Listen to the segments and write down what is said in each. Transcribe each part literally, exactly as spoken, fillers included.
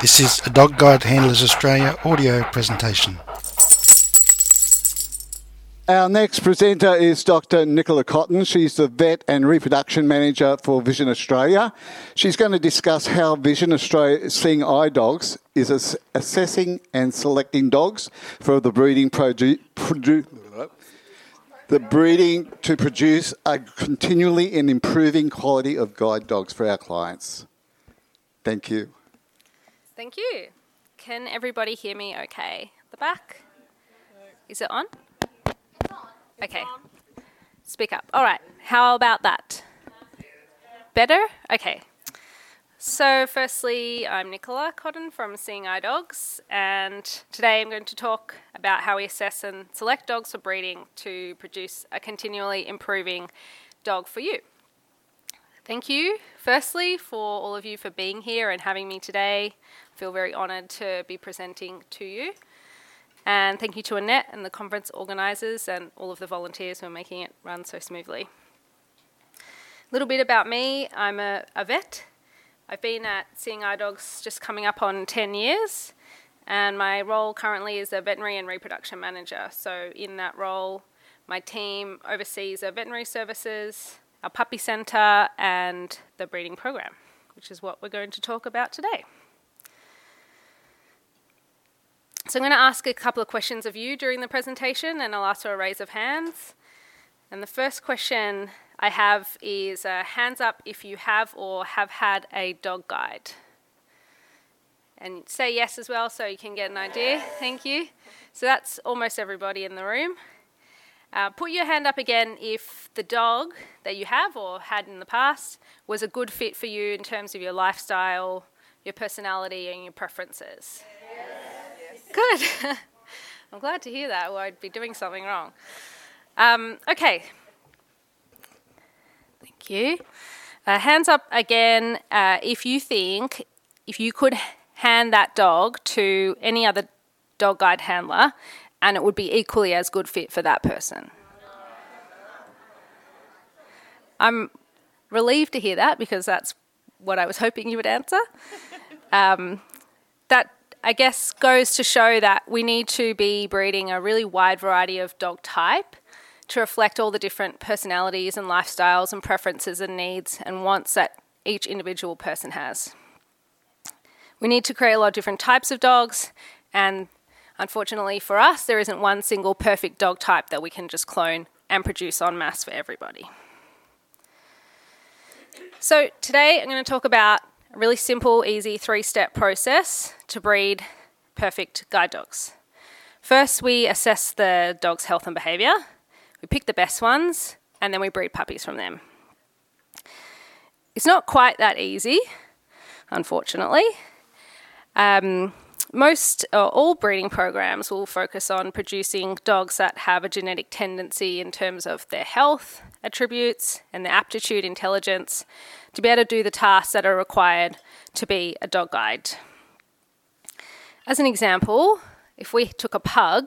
This is a Dog Guide Handlers Australia audio presentation. Our next presenter is Doctor Nicola Cotton. She's the Vet and Reproduction Manager for Vision Australia. She's going to discuss how Vision Australia Seeing Eye Dogs is ass- assessing and selecting dogs for the breeding produ- produ- the breeding to produce a continually and improving quality of guide dogs for our clients. Thank you. Thank you. Can everybody hear me okay? The back? Is it on? Okay. Speak up. All right. How about that? Better? Okay. So firstly, I'm Nicola Cotton from Seeing Eye Dogs, and today I'm going to talk about how we assess and select dogs for breeding to produce a continually improving dog for you. Thank you, firstly, for all of you for being here and having me today. I feel very honoured to be presenting to you. And thank you to Annette and the conference organisers and all of the volunteers who are making it run so smoothly. A little bit about me. I'm a, a vet. I've been at Seeing Eye Dogs just coming up on ten years, and my role currently is a veterinary and reproduction manager. So in that role, my team oversees our veterinary services, our puppy centre, and the breeding program, which is what we're going to talk about today. So I'm going to ask a couple of questions of you during the presentation, and I'll ask for a raise of hands. And the first question I have is uh, hands up if you have or have had a dog guide. And say yes as well so you can get an idea. Thank you. So that's almost everybody in the room. Uh, put your hand up again if the dog that you have or had in the past was a good fit for you in terms of your lifestyle, your personality and your preferences. Good. I'm glad to hear that, or I'd be doing something wrong. Um, okay. Thank you. Uh, hands up again uh, if you think, if you could hand that dog to any other dog guide handler and it would be equally as good fit for that person. I'm relieved to hear that because that's what I was hoping you would answer. Um, that I guess goes to show that we need to be breeding a really wide variety of dog type to reflect all the different personalities and lifestyles and preferences and needs and wants that each individual person has. We need to create a lot of different types of dogs, and unfortunately for us, there isn't one single perfect dog type that we can just clone and produce en masse for everybody. So today I'm going to talk about a really simple, easy three-step process to breed perfect guide dogs. First, we assess the dog's health and behaviour. We pick the best ones, and then we breed puppies from them. It's not quite that easy, unfortunately. Um, most or all breeding programs will focus on producing dogs that have a genetic tendency in terms of their health attributes and their aptitude, intelligence, to be able to do the tasks that are required to be a dog guide. As an example, if we took a pug,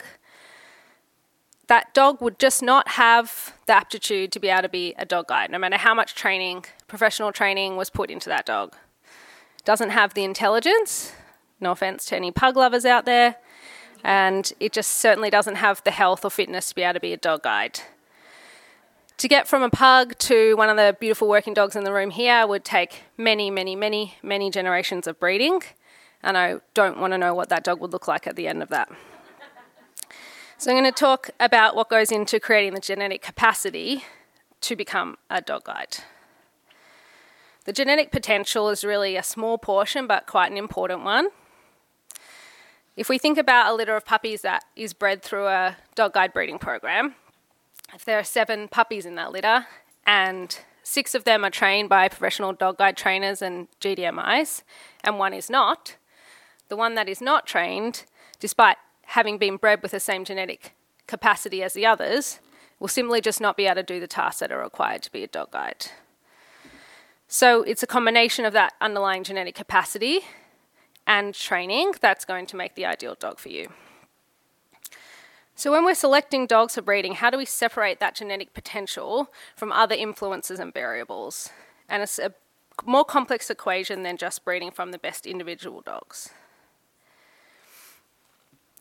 that dog would just not have the aptitude to be able to be a dog guide, no matter how much training, professional training was put into that dog. Doesn't have the intelligence, no offence to any pug lovers out there, and it just certainly doesn't have the health or fitness to be able to be a dog guide. To get from a pug to one of the beautiful working dogs in the room here would take many, many, many, many generations of breeding, and I don't want to know what that dog would look like at the end of that. So I'm going to talk about what goes into creating the genetic capacity to become a dog guide. The genetic potential is really a small portion, but quite an important one. If we think about a litter of puppies that is bred through a dog guide breeding program, if there are seven puppies in that litter and six of them are trained by professional dog guide trainers and G D M Is and one is not, the one that is not trained, despite having been bred with the same genetic capacity as the others, will simply just not be able to do the tasks that are required to be a dog guide. So it's a combination of that underlying genetic capacity and training that's going to make the ideal dog for you. So when we're selecting dogs for breeding, how do we separate that genetic potential from other influences and variables? And it's a more complex equation than just breeding from the best individual dogs.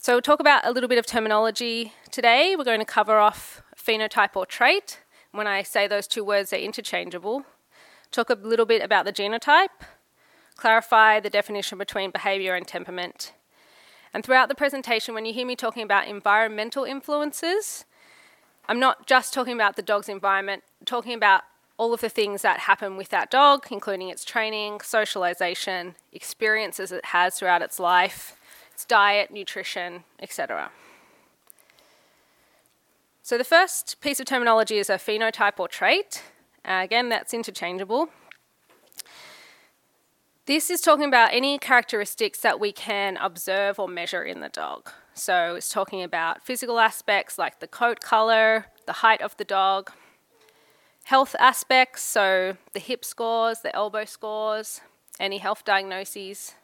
So we'll talk about a little bit of terminology today. We're going to cover off phenotype or trait. When I say those two words, they're interchangeable. Talk a little bit about the genotype, clarify the definition between behaviour and temperament. And throughout the presentation, when you hear me talking about environmental influences, I'm not just talking about the dog's environment, I'm talking about all of the things that happen with that dog, including its training, socialisation, experiences it has throughout its life, its diet, nutrition, et cetera. So the first piece of terminology is a phenotype or trait. Uh, again, that's interchangeable. This is talking about any characteristics that we can observe or measure in the dog. So it's talking about physical aspects like the coat colour, the height of the dog, health aspects, so the hip scores, the elbow scores, any health diagnoses.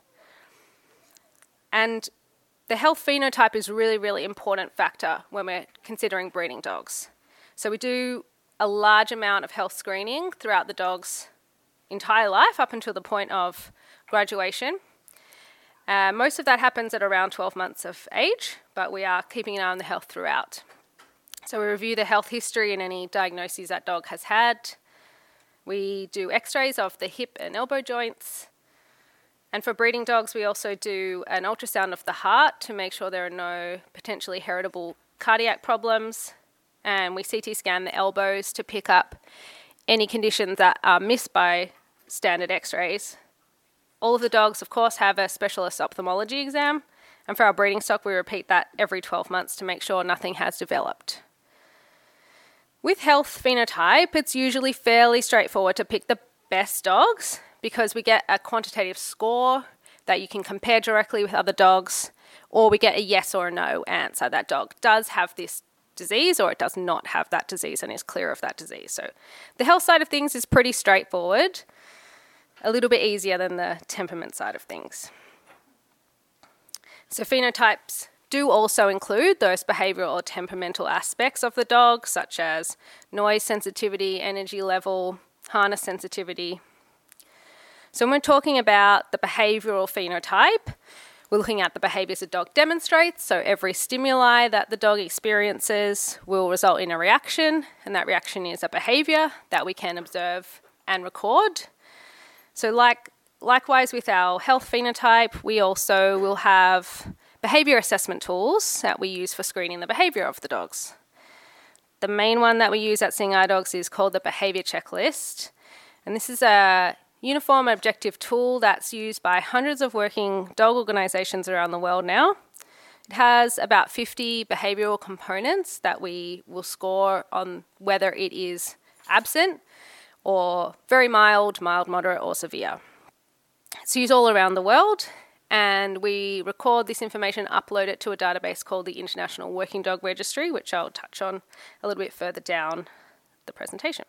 And the health phenotype is a really, really important factor when we're considering breeding dogs. So we do a large amount of health screening throughout the dog's entire life up until the point of graduation. Uh, most of that happens at around twelve months of age, but we are keeping an eye on the health throughout. So we review the health history and any diagnoses that dog has had. We do x-rays of the hip and elbow joints. And for breeding dogs, we also do an ultrasound of the heart to make sure there are no potentially heritable cardiac problems. And we C T scan the elbows to pick up any conditions that are missed by standard x-rays. All of the dogs, of course, have a specialist ophthalmology exam. And for our breeding stock, we repeat that every twelve months to make sure nothing has developed. With health phenotype, it's usually fairly straightforward to pick the best dogs because we get a quantitative score that you can compare directly with other dogs, or we get a yes or a no answer. That dog does have this disease or it does not have that disease and is clear of that disease. So the health side of things is pretty straightforward, a little bit easier than the temperament side of things. So phenotypes do also include those behavioural or temperamental aspects of the dog, such as noise sensitivity, energy level, harness sensitivity. So when we're talking about the behavioural phenotype, we're looking at the behaviours the dog demonstrates. So every stimuli that the dog experiences will result in a reaction, and that reaction is a behaviour that we can observe and record. So like likewise with our health phenotype, we also will have behaviour assessment tools that we use for screening the behaviour of the dogs. The main one that we use at Seeing Eye Dogs is called the Behaviour Checklist, and this is a uniform objective tool that's used by hundreds of working dog organisations around the world now. It has about fifty behavioural components that we will score on whether it is absent or very mild, mild, moderate or severe. It's used all around the world, and we record this information, upload it to a database called the International Working Dog Registry, which I'll touch on a little bit further down the presentation.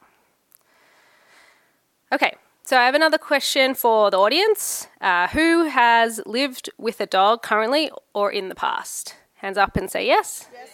Okay, so I have another question for the audience. Uh, who has lived with a dog currently or in the past? Hands up and say yes. Yes.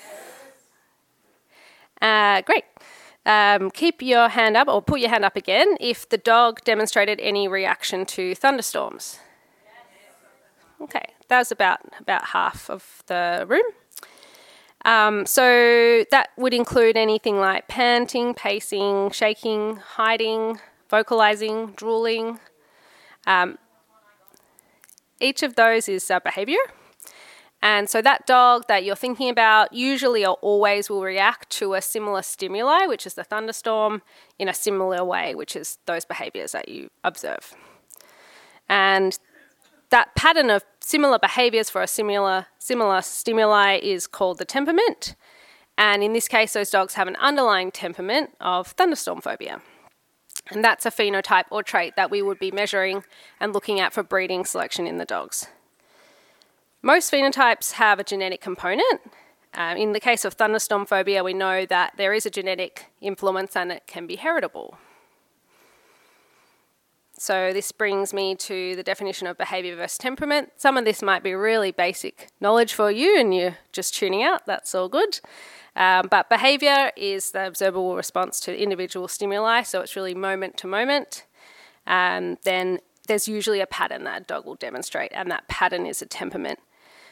Uh, great. Um, keep your hand up, or put your hand up again, if the dog demonstrated any reaction to thunderstorms. Okay, that was about, about half of the room. Um, so that would include anything like panting, pacing, shaking, hiding, vocalising, drooling. Um, each of those is a behaviour. And so that dog that you're thinking about usually or always will react to a similar stimuli, which is the thunderstorm, in a similar way, which is those behaviours that you observe. And that pattern of similar behaviours for a similar, similar stimuli is called the temperament. And in this case, those dogs have an underlying temperament of thunderstorm phobia. And that's a phenotype or trait that we would be measuring and looking at for breeding selection in the dogs. Most phenotypes have a genetic component. Um, in the case of thunderstorm phobia, we know that there is a genetic influence and it can be heritable. So this brings me to the definition of behaviour versus temperament. Some of this might be really basic knowledge for you and you're just tuning out, that's all good. Um, but behaviour is the observable response to individual stimuli, so it's really moment to moment. Um, then there's usually a pattern that a dog will demonstrate, and that pattern is a temperament.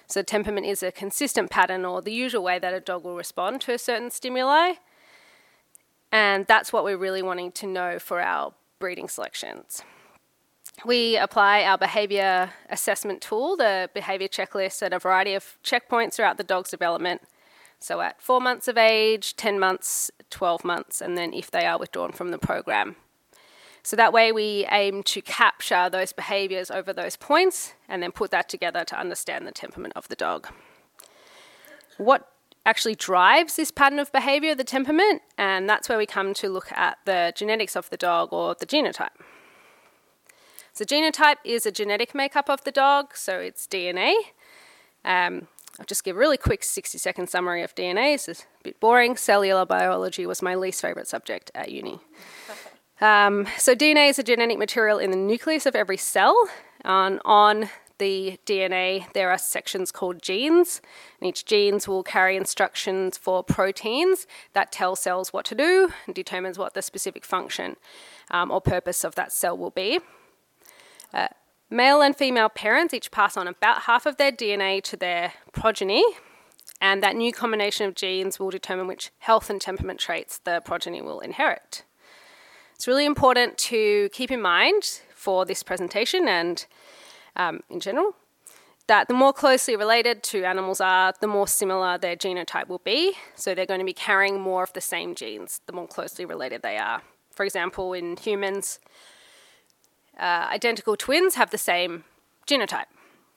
So temperament is a consistent pattern or the usual way that a dog will respond to a certain stimuli. And that's what we're really wanting to know for our breeding selections. We apply our behaviour assessment tool, the behaviour checklist, at a variety of checkpoints throughout the dog's development. So at four months of age, ten months, twelve months, and then if they are withdrawn from the program. So that way we aim to capture those behaviours over those points and then put that together to understand the temperament of the dog. What actually drives this pattern of behaviour, the temperament, and that's where we come to look at the genetics of the dog or the genotype. So genotype is a genetic makeup of the dog, so it's D N A. Um, I'll just give a really quick sixty second summary of D N A. This is a bit boring. Cellular biology was my least favourite subject at uni. Um, so D N A is a genetic material in the nucleus of every cell. On, on the D N A, there are sections called genes, and each genes will carry instructions for proteins that tell cells what to do and determines what the specific function um, or purpose of that cell will be. Uh, male and female parents each pass on about half of their D N A to their progeny, and that new combination of genes will determine which health and temperament traits the progeny will inherit. It's really important to keep in mind for this presentation and um, in general that the more closely related two animals are, the more similar their genotype will be. So they're going to be carrying more of the same genes, the more closely related they are. For example, in humans, uh, identical twins have the same genotype.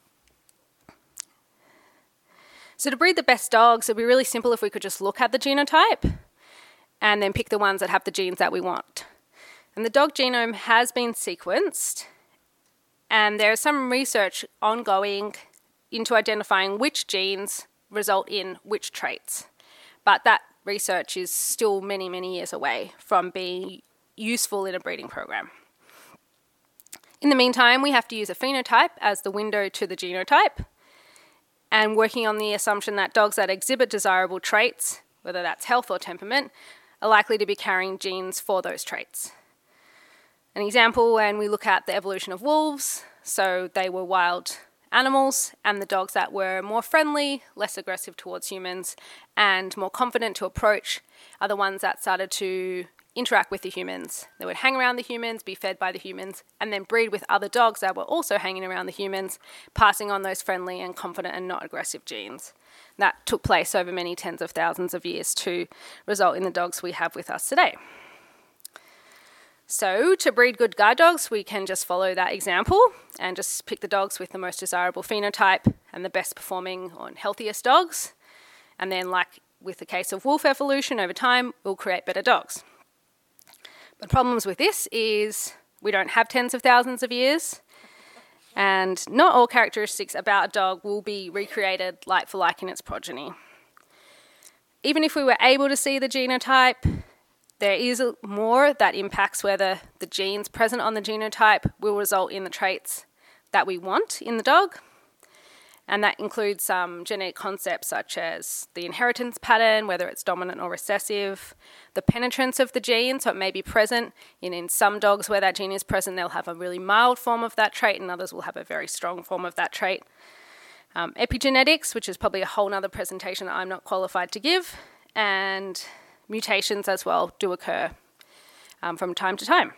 So to breed the best dogs, it would be really simple if we could just look at the genotype and then pick the ones that have the genes that we want. And the dog genome has been sequenced, and there is some research ongoing into identifying which genes result in which traits. But that research is still many, many years away from being useful in a breeding program. In the meantime, we have to use a phenotype as the window to the genotype, and working on the assumption that dogs that exhibit desirable traits, whether that's health or temperament, are likely to be carrying genes for those traits. An example, when we look at the evolution of wolves, so they were wild animals, and the dogs that were more friendly, less aggressive towards humans, and more confident to approach are the ones that started to interact with the humans. They would hang around the humans, be fed by the humans, and then breed with other dogs that were also hanging around the humans, passing on those friendly and confident and not aggressive genes. That took place over many tens of thousands of years to result in the dogs we have with us today. So to breed good guide dogs, we can just follow that example and just pick the dogs with the most desirable phenotype and the best performing or healthiest dogs. And then, like with the case of wolf evolution, over time, we'll create better dogs. But problems with this is we don't have tens of thousands of years, and not all characteristics about a dog will be recreated like for like in its progeny. Even if we were able to see the genotype, there is more that impacts whether the genes present on the genotype will result in the traits that we want in the dog. And that includes some genetic concepts such as the inheritance pattern, whether it's dominant or recessive, the penetrance of the gene, so it may be present. In, in some dogs where that gene is present, they'll have a really mild form of that trait, and others will have a very strong form of that trait. Um, epigenetics, which is probably a whole other presentation that I'm not qualified to give, and mutations as well do occur um, from time to time.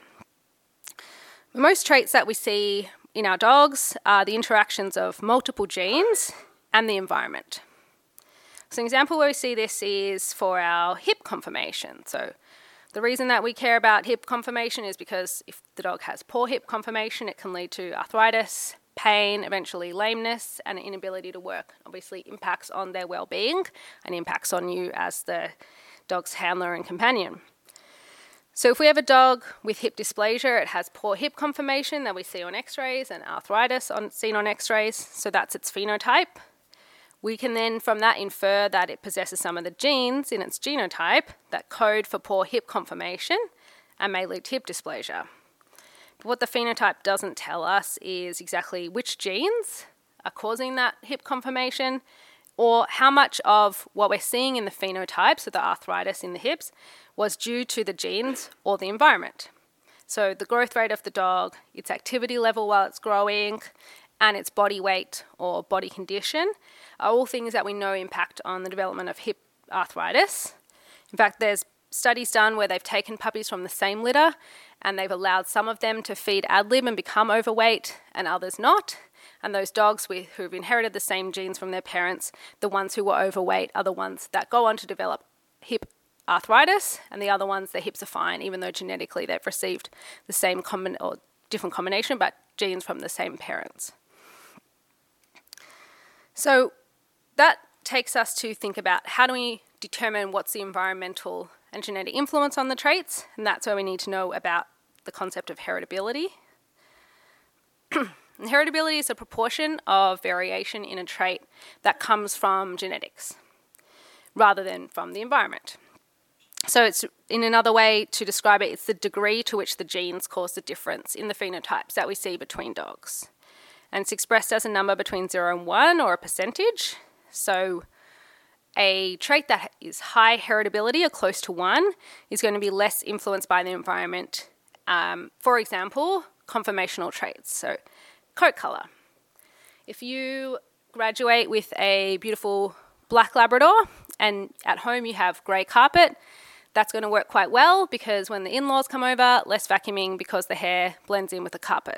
Most traits that we see in our dogs are the interactions of multiple genes and the environment. So an example where we see this is for our hip conformation. So the reason that we care about hip conformation is because if the dog has poor hip conformation, it can lead to arthritis, pain, eventually lameness, and an inability to work. Obviously impacts on their well-being and impacts on you as the dog's handler and companion. So if we have a dog with hip dysplasia, it has poor hip conformation that we see on x-rays and arthritis on, seen on x-rays, so that's its phenotype. We can then from that infer that it possesses some of the genes in its genotype that code for poor hip conformation and may lead to hip dysplasia. But what the phenotype doesn't tell us is exactly which genes are causing that hip conformation, or how much of what we're seeing in the phenotype, so the arthritis in the hips, was due to the genes or the environment. So the growth rate of the dog, its activity level while it's growing, and its body weight or body condition are all things that we know impact on the development of hip arthritis. In fact, there's studies done where they've taken puppies from the same litter and they've allowed some of them to feed ad lib and become overweight and others not. And those dogs with, who've inherited the same genes from their parents, the ones who were overweight are the ones that go on to develop hip arthritis, and the other ones, their hips are fine, even though genetically they've received the same common or different combination, but genes from the same parents. So that takes us to think about how do we determine what's the environmental and genetic influence on the traits, and that's where we need to know about the concept of heritability. And heritability is a proportion of variation in a trait that comes from genetics rather than from the environment. So it's, in another way to describe it, it's the degree to which the genes cause the difference in the phenotypes that we see between dogs. And it's expressed as a number between zero and one, or a percentage. So a trait that is high heritability or close to one is going to be less influenced by the environment. Um, for example, conformational traits, so coat colour. If you graduate with a beautiful black Labrador and at home you have grey carpet, that's going to work quite well because when the in-laws come over, less vacuuming because the hair blends in with the carpet.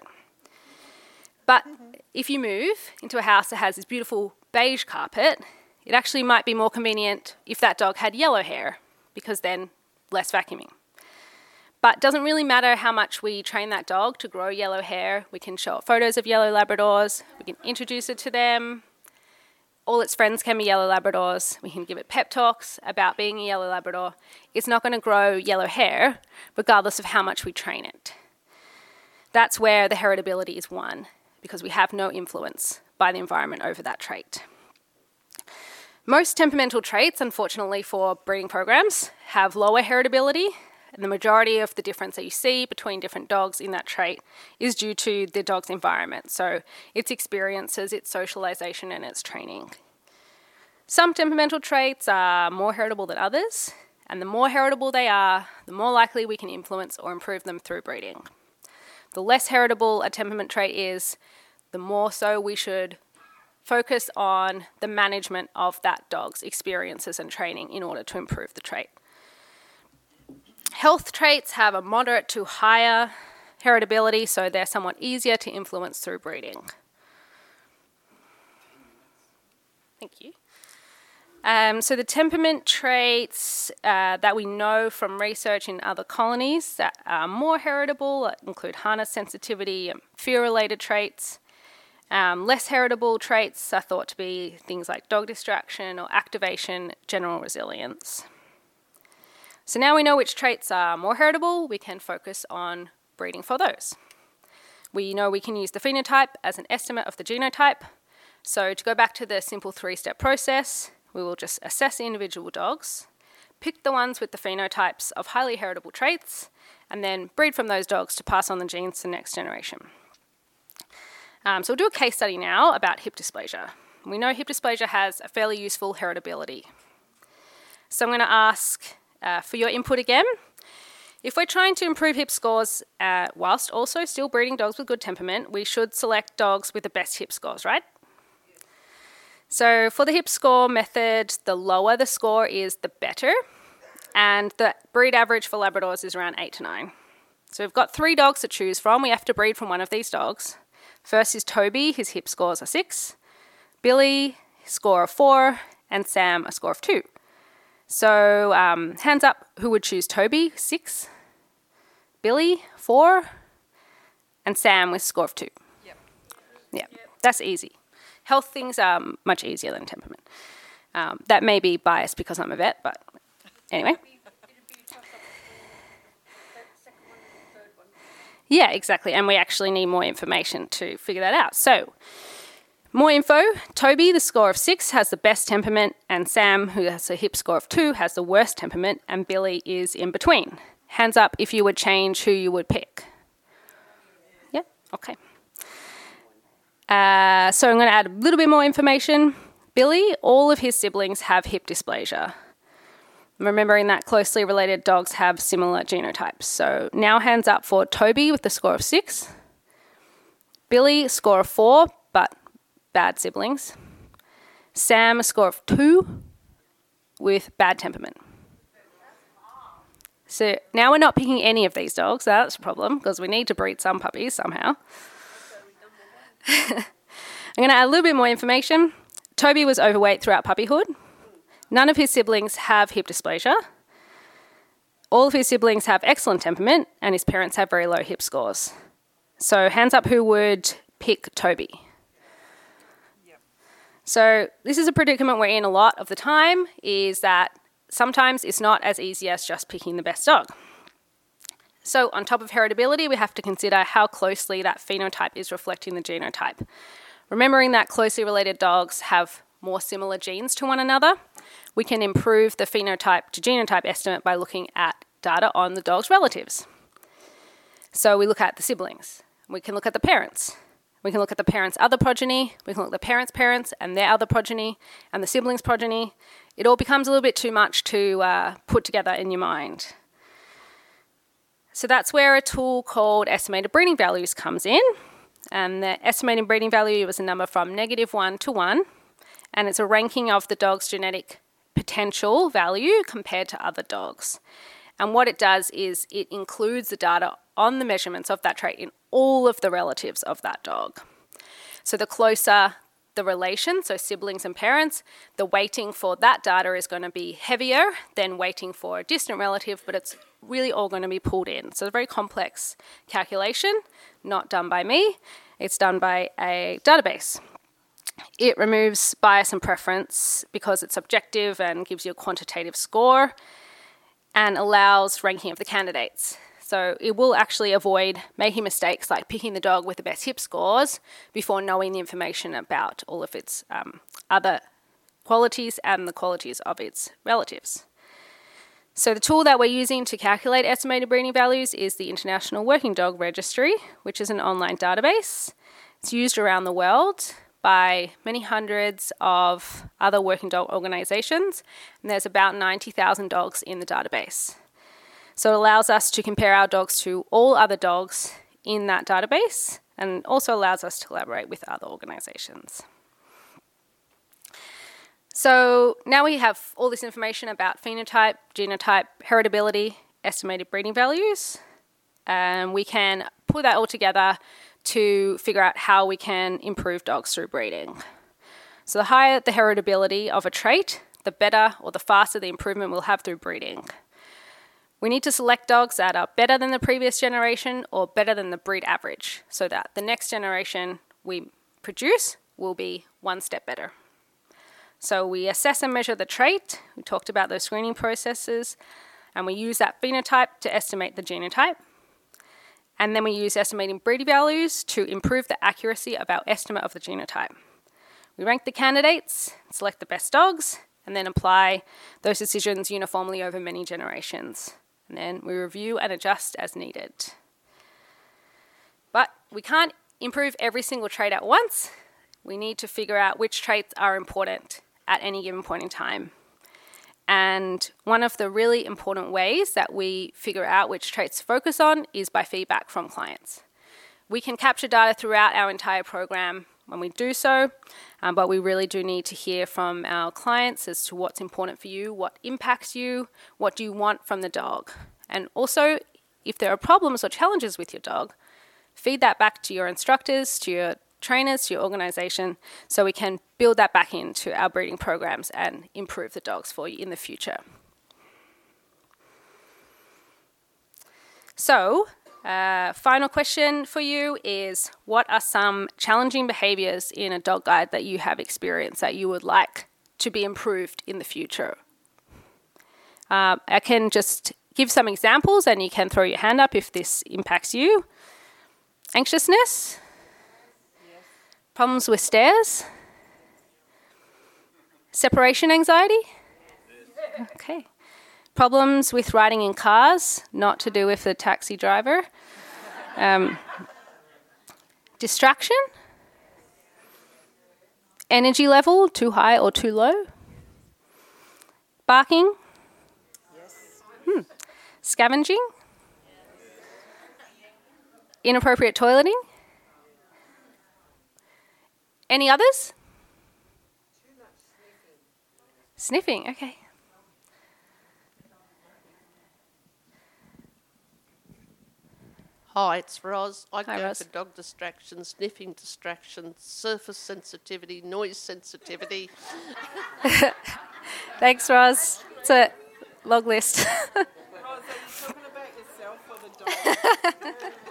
But mm-hmm. if you move into a house that has this beautiful beige carpet, it actually might be more convenient if that dog had yellow hair because then less vacuuming. But it doesn't really matter how much we train that dog to grow yellow hair. We can show it photos of yellow Labradors. We can introduce it to them. All its friends can be yellow Labradors. We can give it pep talks about being a yellow Labrador. It's not going to grow yellow hair regardless of how much we train it. That's where the heritability is one, because we have no influence by the environment over that trait. Most temperamental traits, unfortunately for breeding programs, have lower heritability, and the majority of the difference that you see between different dogs in that trait is due to the dog's environment, so its experiences, its socialization, and its training. Some temperamental traits are more heritable than others, and the more heritable they are, the more likely we can influence or improve them through breeding. The less heritable a temperament trait is, the more so we should focus on the management of that dog's experiences and training in order to improve the trait. Health traits have a moderate to higher heritability, so they're somewhat easier to influence through breeding. Thank you. Um, so the temperament traits uh, that we know from research in other colonies that are more heritable include harness sensitivity and fear-related traits. Um, less heritable traits are thought to be things like dog distraction or activation, general resilience. So now we know which traits are more heritable, we can focus on breeding for those. We know we can use the phenotype as an estimate of the genotype. So to go back to the simple three-step process, we will just assess the individual dogs, pick the ones with the phenotypes of highly heritable traits, and then breed from those dogs to pass on the genes to the next generation. Um, so we'll do a case study now about hip dysplasia. We know hip dysplasia has a fairly useful heritability. So I'm going to ask uh, for your input again. If we're trying to improve hip scores uh, whilst also still breeding dogs with good temperament, we should select dogs with the best hip scores, right? So for the hip score method, the lower the score is, the better. And the breed average for Labradors is around eight to nine. So we've got three dogs to choose from. We have to breed from one of these dogs. First is Toby, his hip scores are six. Billy, score of four. And Sam, a score of two. So um, hands up, who would choose Toby, six. Billy, four. And Sam with score of two. Yep. Yep, yep. That's easy. Health things are much easier than temperament. Um, that may be biased because I'm a vet, but anyway. Yeah, exactly. And we actually need more information to figure that out. So, more info. Toby, the score of six, has the best temperament, and Sam, who has a hip score of two, has the worst temperament, and Billy is in between. Hands up if you would change who you would pick. Yeah? Okay. Uh, so I'm going to add a little bit more information. Billy, all of his siblings have hip dysplasia. Remembering that closely related dogs have similar genotypes. So now hands up for Toby with the score of six. Billy, score of four. but bad siblings. Sam, a score of two with bad temperament. So now we're not picking any of these dogs. That's a problem because we need to breed some puppies somehow. I'm going to add a little bit more information. Toby was overweight throughout puppyhood. None of his siblings have hip dysplasia. All of his siblings have excellent temperament, and his parents have very low hip scores. So hands up who would pick Toby. Yep. So this is a predicament we're in a lot of the time, is that sometimes it's not as easy as just picking the best dog. So on top of heritability, we have to consider how closely that phenotype is reflecting the genotype. Remembering that closely related dogs have more similar genes to one another, we can improve the phenotype to genotype estimate by looking at data on the dog's relatives. So we look at the siblings. We can look at the parents. We can look at the parents' other progeny. We can look at the parents' parents and their other progeny and the siblings' progeny. It all becomes a little bit too much to uh, put together in your mind. So that's where a tool called estimated breeding values comes in. And the estimated breeding value is a number from negative one to one. And it's a ranking of the dog's genetic potential value compared to other dogs. And what it does is it includes the data on the measurements of that trait in all of the relatives of that dog. So the closer the relation, so siblings and parents, the weighting for that data is going to be heavier than weighting for a distant relative, but it's really all going to be pulled in. So it's a very complex calculation, not done by me. It's done by a database. It removes bias and preference because it's objective and gives you a quantitative score and allows ranking of the candidates. So it will actually avoid making mistakes like picking the dog with the best hip scores before knowing the information about all of its um, other qualities and the qualities of its relatives. So the tool that we're using to calculate estimated breeding values is the International Working Dog Registry, which is an online database. It's used around the world by many hundreds of other working dog organisations, and there's about ninety thousand dogs in the database. So it allows us to compare our dogs to all other dogs in that database and also allows us to collaborate with other organisations. So now we have all this information about phenotype, genotype, heritability, estimated breeding values, and we can put that all together to figure out how we can improve dogs through breeding. So the higher the heritability of a trait, the better or the faster the improvement we'll have through breeding. We need to select dogs that are better than the previous generation or better than the breed average so that the next generation we produce will be one step better. So we assess and measure the trait. We talked about those screening processes, and we use that phenotype to estimate the genotype. And then we use estimating breeding values to improve the accuracy of our estimate of the genotype. We rank the candidates, select the best dogs, and then apply those decisions uniformly over many generations. And then we review and adjust as needed. But we can't improve every single trait at once. We need to figure out which traits are important at any given point in time. And one of the really important ways that we figure out which traits to focus on is by feedback from clients. We can capture data throughout our entire program when we do so, um, but we really do need to hear from our clients as to what's important for you, what impacts you, what do you want from the dog. And also, if there are problems or challenges with your dog, feed that back to your instructors, to your trainers, to your organisation, so we can build that back into our breeding programs and improve the dogs for you in the future. So, Uh, final question for you is, what are some challenging behaviours in a dog guide that you have experienced that you would like to be improved in the future? Uh, I can just give some examples and you can throw your hand up if this impacts you. Anxiousness? Yes. Problems with stairs? Separation anxiety? Yes. Okay. Problems with riding in cars, not to do with the taxi driver. Um, distraction. Energy level, too high or too low. Barking. Yes. Hmm. Scavenging. Inappropriate toileting. Any others? Sniffing, okay. Hi, it's Roz. I Hi, go Roz. for dog distraction, sniffing distraction, surface sensitivity, noise sensitivity. Thanks, Roz. It's a long list. Roz, are you talking about yourself or the dog? I have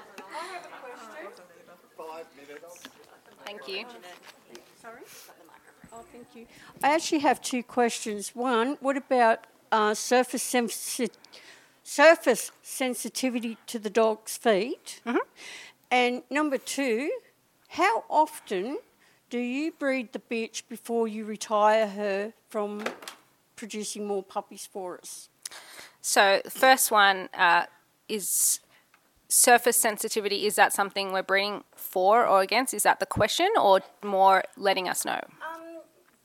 a question. Five minutes. Thank you. Sorry? Oh, thank you. I actually have two questions. One, what about uh, surface sensi- surface sensitivity to the dog's feet? Mm-hmm. And number two, how often do you breed the bitch before you retire her from producing more puppies for us? So the first one uh, is surface sensitivity. Is that something we're breeding for or against? Is that the question, or more letting us know? Um,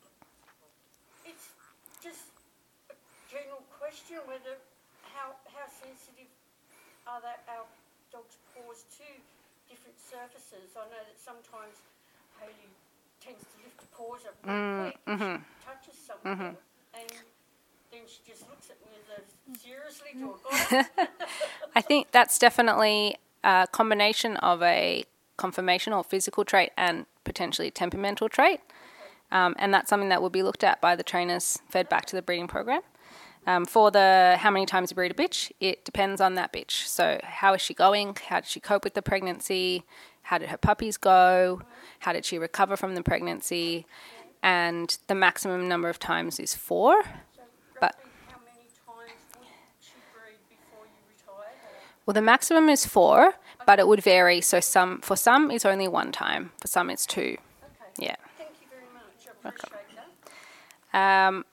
it's just a general question whether how how sensitive are that our dog's paws to different surfaces. I know that sometimes Hayley tends to lift the paws up really quick if she touches something, and then she just looks at me as though, seriously, do I got it? I think that's definitely a combination of a conformational or physical trait and potentially a temperamental trait. Um, and that's something that will be looked at by the trainers fed back to the breeding program. Um, for the how many times you breed a bitch, it depends on that bitch. So how is she going? How did she cope with the pregnancy? How did her puppies go? How did she recover from the pregnancy? And the maximum number of times is four. But How many times would she breed before you retire her? well, the maximum is four, but it would vary. So some for some it's only one time. For some it's two. Okay. Yeah. Thank you very much. I appreciate that. Um,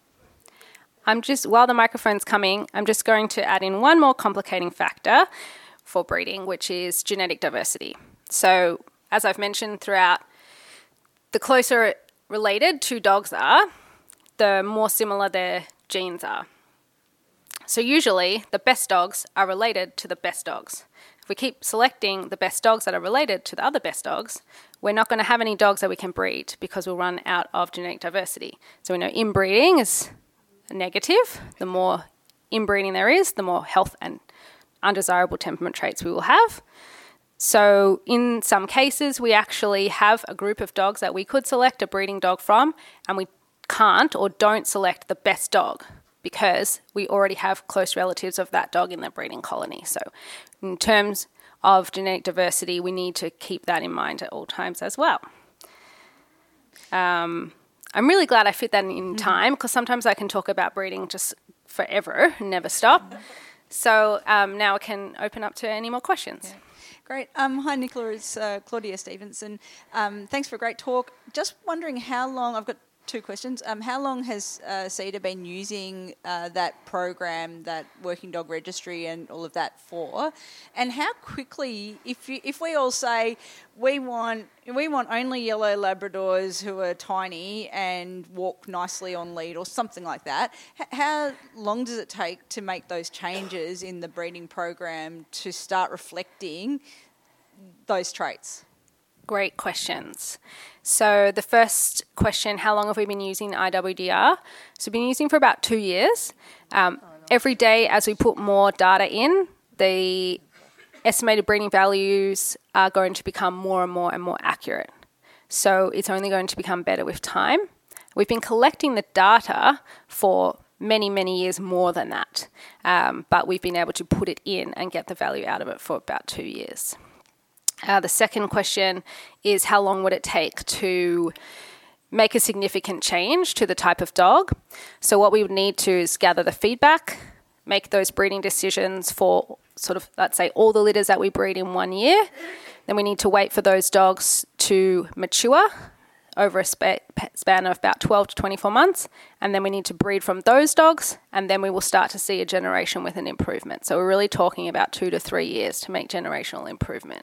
I'm just, while the microphone's coming, I'm just going to add in one more complicating factor for breeding, which is genetic diversity. So, as I've mentioned throughout, the closer related two dogs are, the more similar their genes are. So usually, the best dogs are related to the best dogs. If we keep selecting the best dogs that are related to the other best dogs, we're not going to have any dogs that we can breed because we'll run out of genetic diversity. So we know inbreeding is negative. The more inbreeding there is, the more health and undesirable temperament traits we will have. So in some cases, we actually have a group of dogs that we could select a breeding dog from, and we can't or don't select the best dog because we already have close relatives of that dog in the breeding colony. So in terms of genetic diversity, we need to keep that in mind at all times as well. Um, I'm really glad I fit that in time because sometimes I can talk about breeding just forever and never stop. So um, now I can open up to any more questions. Yeah. Great. Um, hi, Nicola. It's uh, Claudia Stevenson. Um, thanks for a great talk. Just wondering how long, I've got two questions. Um, how long has uh, CEDA been using uh, that program, that Working Dog Registry and all of that for? And how quickly, if you, if we all say we want we want only yellow Labradors who are tiny and walk nicely on lead or something like that, h- how long does it take to make those changes in the breeding program to start reflecting those traits? Great questions. So the first question, how long have we been using I W D R? So we've been using for about two years. Um, every day as we put more data in, the estimated breeding values are going to become more and more and more accurate. So it's only going to become better with time. We've been collecting the data for many, many years more than that, um, but we've been able to put it in and get the value out of it for about two years. Uh, the second question is how long would it take to make a significant change to the type of dog? So what we would need to is gather the feedback, make those breeding decisions for sort of, let's say, all the litters that we breed in one year. Then we need to wait for those dogs to mature over a spa- span of about twelve to twenty-four months. And then we need to breed from those dogs, and then we will start to see a generation with an improvement. So we're really talking about two to three years to make generational improvement.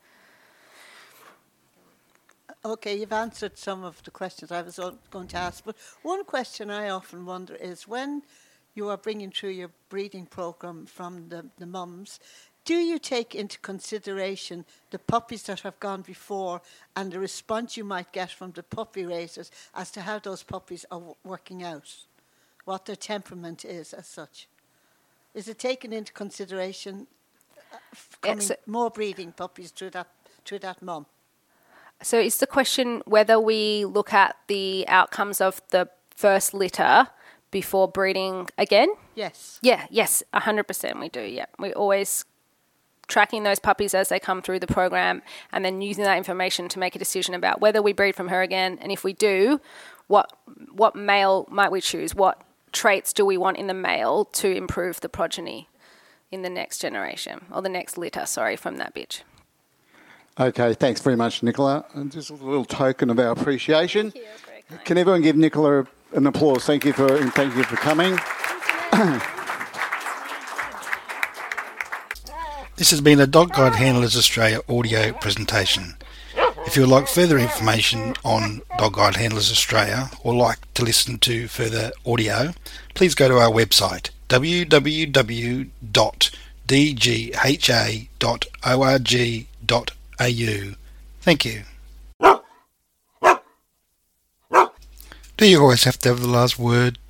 Okay, you've answered some of the questions I was going to ask, but one question I often wonder is when you are bringing through your breeding program from the, the mums, do you take into consideration the puppies that have gone before and the response you might get from the puppy raisers as to how those puppies are w- working out, what their temperament is as such? Is it taken into consideration uh, coming Yes. more breeding puppies through that through that mum? So is the question whether we look at the outcomes of the first litter before breeding again? Yes. Yeah, yes, one hundred percent we do, yeah. We always tracking those puppies as they come through the program and then using that information to make a decision about whether we breed from her again, and if we do, what what male might we choose? What traits do we want in the male to improve the progeny in the next generation, or the next litter, sorry, from that bitch? Okay, thanks very much, Nicola. And just a little token of our appreciation. Thank you, that's very kind. Can everyone give Nicola an applause? Thank you for and thank you for coming. This has been a Dog Guide Handlers Australia audio presentation. If you would like further information on Dog Guide Handlers Australia or like to listen to further audio, please go to our website w w w dot d g h a dot org dot a u. Thank you. Do you always have to have the last word?